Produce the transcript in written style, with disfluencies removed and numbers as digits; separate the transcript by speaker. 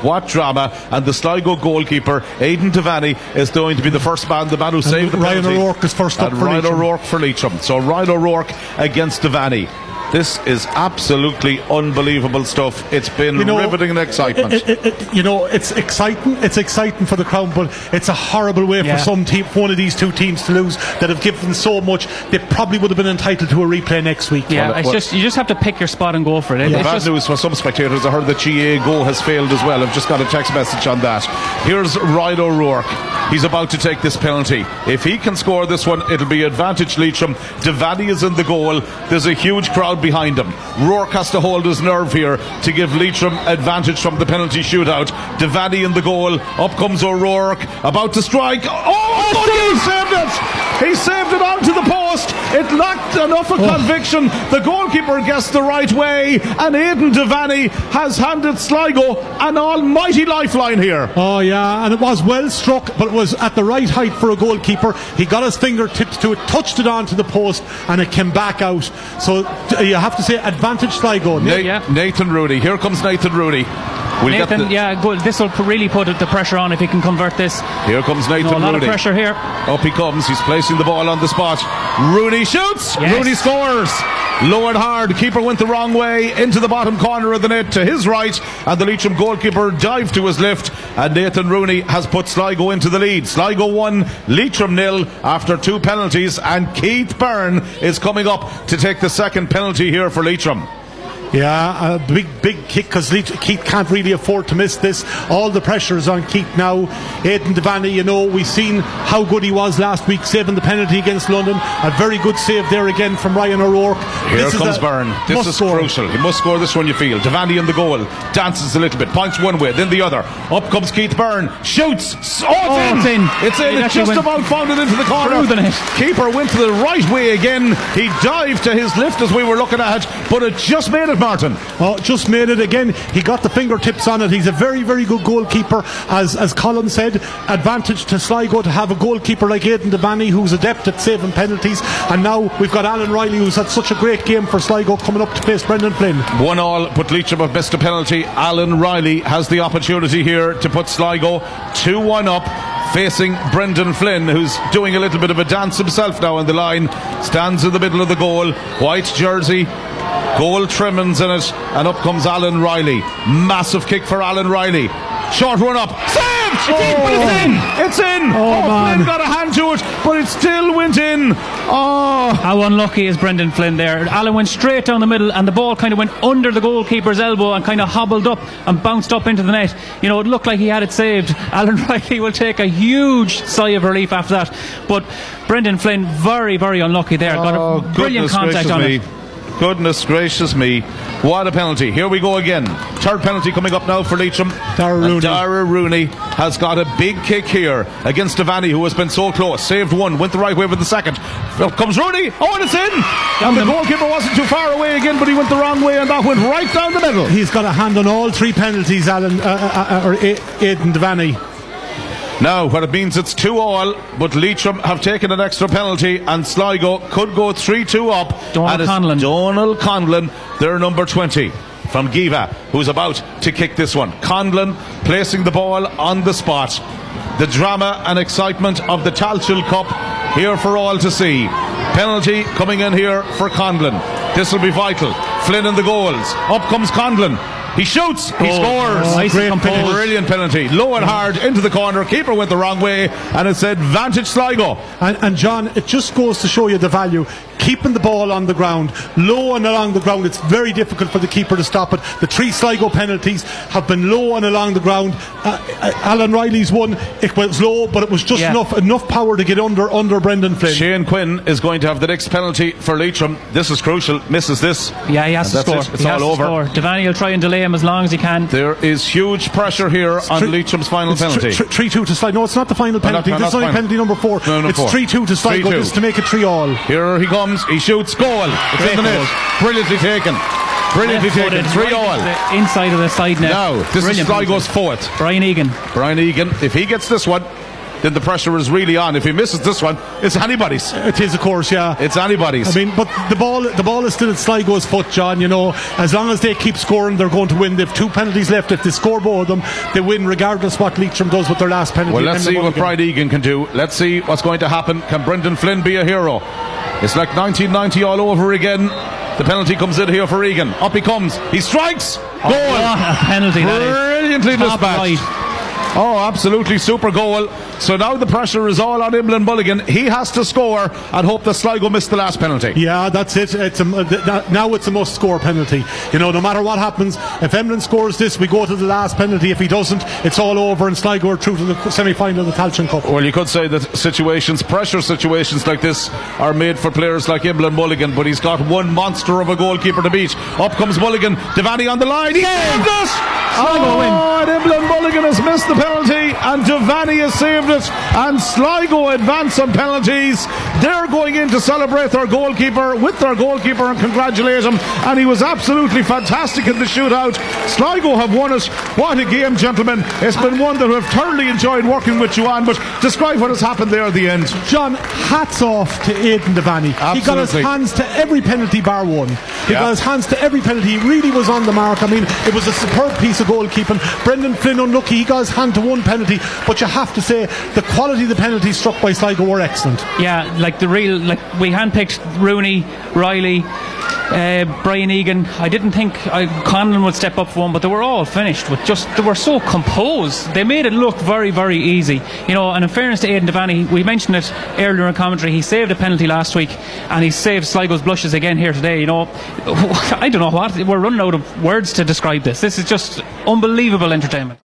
Speaker 1: what drama. And the Sligo goalkeeper, Aidan Devaney, is going to be the first man, the man who saved the penalty.
Speaker 2: Ryan O'Rourke is first up for
Speaker 1: Ryan O'Rourke for Leitrim. So Ryan O'Rourke against Devaney. This is absolutely unbelievable stuff. It's been riveting and excitement.
Speaker 2: It's exciting. It's exciting for the crowd, but it's a horrible way for one of these two teams to lose that have given so much. They probably would have been entitled to a replay next week.
Speaker 3: Yeah, you just have to pick your spot and go for it.
Speaker 1: Bad news for some spectators. I heard that GA Go has failed as well. I've just got a text message on that. Here's Ryan O'Rourke. He's about to take this penalty. If he can score this one, it'll be advantage Leitrim. Devaney is in the goal. There's a huge crowd behind him. Rourke has to hold his nerve here to give Leitrim advantage from the penalty shootout. Devaney in the goal. Up comes O'Rourke, about to strike. He saved it! He saved it onto the post. It lacked enough of conviction. The goalkeeper guessed the right way, and Aidan Devaney has handed Sligo an almighty lifeline here.
Speaker 2: Oh yeah, and it was well struck, but it was at the right height for a goalkeeper. He got his fingertips to it, touched it onto the post, and it came back out. So you have to say advantage Sligo.
Speaker 1: Nathan Rooney. Here comes Nathan Rooney.
Speaker 3: Good. This will really put the pressure on if he can convert this.
Speaker 1: Here comes Nathan Rooney.
Speaker 3: A lot of pressure here.
Speaker 1: Up he comes. He's placing the ball on the spot. Rooney shoots.
Speaker 3: Yes.
Speaker 1: Rooney scores. Low and hard. Keeper went the wrong way into the bottom corner of the net to his right, and the Leitrim goalkeeper dived to his left, and Nathan Rooney has put Sligo into the lead. Sligo 1, Leitrim 0 after 2 penalties, and Keith Byrne is coming up to take the second penalty here for Leitrim.
Speaker 2: Yeah, a big kick, because Keith can't really afford to miss this. All the pressure is on Keith now. Aidan Devaney, we've seen how good he was last week, saving the penalty against London. A very good save there again from Ryan O'Rourke.
Speaker 1: Here comes Byrne. This is crucial. He must score this one, you feel. Devaney in the goal, dances a little bit, points one way, then the other. Up comes Keith Byrne, shoots. It's in. It's just about found it into the corner. Keeper went to the right way again. He dived to his left as we were looking at it, but it just made it, Martin.
Speaker 2: Just made it again. He got the fingertips on it. He's a very, very good goalkeeper. As Colin said, advantage to Sligo to have a goalkeeper like Aidan Devaney, who's adept at saving penalties. And now we've got Alan Riley, who's had such a great game for Sligo, coming up to face Brendan Flynn.
Speaker 1: 1-1, but Leitrim have missed a penalty. Alan Riley has the opportunity here to put Sligo 2-1 up, facing Brendan Flynn, who's doing a little bit of a dance himself now on the line. Stands in the middle of the goal, white jersey, gold trimmings in it, and up comes Alan Riley. Massive kick for Alan Riley. Short run up, saved! It's in! Flynn got a hand to it, but it still went in.
Speaker 3: How unlucky is Brendan Flynn there. Alan went straight down the middle, and the ball kind of went under the goalkeeper's elbow and kind of hobbled up and bounced up into the net. It looked like he had it saved. Alan Riley will take a huge sigh of relief after that, but Brendan Flynn very, very unlucky there. Got a brilliant contact on it.
Speaker 1: Goodness gracious me. What a penalty. Here we go again. Third penalty coming up now for Leitrim. Dara Rooney has got a big kick here against Devaney, who has been so close. Saved one, went the right way with the second. Up comes Rooney. And it's in. And the goalkeeper wasn't too far away again, but he went the wrong way, and that went right down the middle.
Speaker 2: He's got a hand on all 3 penalties, Aidan Devaney.
Speaker 1: Now, what it means, it's 2-2, but Leitrim have taken an extra penalty, and Sligo could go 3-2 up. Donald Conlon, their number 20 from Giva, who's about to kick this one. Conlon placing the ball on the spot. The drama and excitement of the Tailteann Cup here for all to see. Penalty coming in here for Conlon. This will be vital. Flynn in the goals. Up comes Conlon. He shoots, he scores. Brilliant penalty. Low and hard into the corner. Keeper went the wrong way, and it's advantage Sligo.
Speaker 2: And John, it just goes to show you the value. Keeping the ball on the ground, low and along the ground, it's very difficult for the keeper to stop it. The 3 Sligo penalties have been low and along the ground. Alan Riley's one, it was low, but it was just enough power to get under Brendan Flynn.
Speaker 1: Shane Quinn is going to have the next penalty for Leitrim. This is crucial. Misses this.
Speaker 3: Yeah, he has to score.
Speaker 1: It's all over.
Speaker 3: Devaney will try and delay him as long as he can.
Speaker 1: There is huge pressure here on Leitrim's final penalty.
Speaker 2: 3-2 to Sligo. No, it's not the final penalty. This is only penalty number 4. It's 3-2 to Sligo. This is to make it 3-3.
Speaker 1: Here he comes. He shoots. Goal. It's in the net. Brilliantly taken. 3-3.
Speaker 3: Inside of the side net.
Speaker 1: Now, this is Sligo's 4th.
Speaker 3: Brian Egan.
Speaker 1: If he gets this one, then the pressure is really on. If he misses this one, it's anybody's.
Speaker 2: It is, of course, yeah.
Speaker 1: It's anybody's.
Speaker 2: I mean, but the ball is still at Sligo's foot, John. You know, as long as they keep scoring, they're going to win. They've 2 penalties left. If they score both of them, they win regardless what Leitrim does with their last penalty.
Speaker 1: Well, let's see what Pride Egan can do. Let's see what's going to happen. Can Brendan Flynn be a hero? It's like 1990 all over again. The penalty comes in here for Egan. Up he comes. He strikes. Goal.
Speaker 3: What a penalty that is.
Speaker 1: Brilliantly
Speaker 3: Top
Speaker 1: dispatched.
Speaker 3: right.
Speaker 1: Oh, absolutely super goal. So now the pressure is all on Imlan Mulligan. He has to score and hope that Sligo missed the last penalty.
Speaker 2: Yeah, that's it. Now it's a must-score penalty. You know, no matter what happens, if Emlyn scores this, we go to the last penalty. If he doesn't, it's all over, and Sligo are through to the semi-final of the Tailteann Cup.
Speaker 1: Well, you could say that pressure situations like this are made for players like Imlan Mulligan, but he's got one monster of a goalkeeper to beat. Up comes Mulligan. Devaney on the line. He saved it!
Speaker 3: Sligo win.
Speaker 1: And Imlan Mulligan has missed the penalty, and Devaney has saved it, and Sligo advance on penalties. They're going in to celebrate their goalkeeper with their goalkeeper and congratulate him, and he was absolutely fantastic in the shootout. Sligo have won it. What a game, gentlemen. It's been one that we've thoroughly enjoyed working with you on, but describe what has happened there at the end.
Speaker 2: John, hats off to Aidan Devaney.
Speaker 1: Absolutely.
Speaker 2: He got his hands to every penalty bar one. He got his hands to every penalty. He really was on the mark. I mean, it was a superb piece of goalkeeping. Brendan Flynn unlucky. He got his hand to one penalty, but you have to say the quality of the penalties struck by Sligo were excellent. Yeah,
Speaker 3: like we handpicked Rooney, Riley, Brian Egan. I didn't think Conlon would step up for one, but they were all finished with they were so composed. They made it look very, very easy. You know, and in fairness to Aidan Devaney, we mentioned it earlier in commentary, he saved a penalty last week and he saved Sligo's blushes again here today. You know, I don't know what, we're running out of words to describe this. This is just unbelievable entertainment.